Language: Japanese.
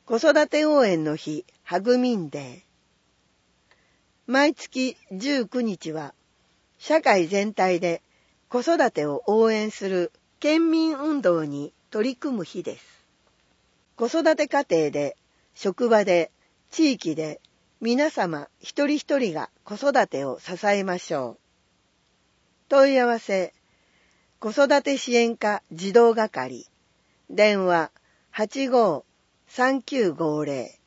子育て応援の日、ハグミンデー。毎月19日は、社会全体で子育てを応援する県民運動に取り組む日です。子育て家庭で、職場で、地域で、皆様一人一人が子育てを支えましょう。問い合わせ、子育て支援課児童係、電話85-3950